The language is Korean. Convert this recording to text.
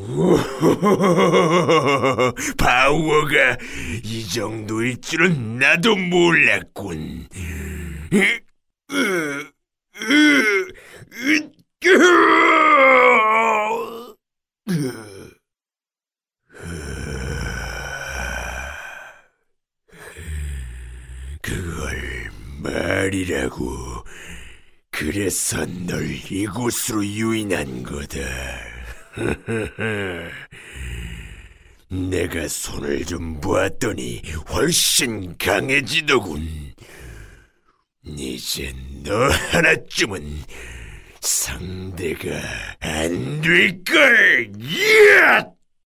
파워가 이 정도일 줄은 나도 몰랐군. 그걸 말이라고. 그래서 널 이곳으로 유인한 거다. 내가 손을 좀 보았더니 훨씬 강해지더군. 이제 너 하나쯤은 상대가 안 될걸. 야!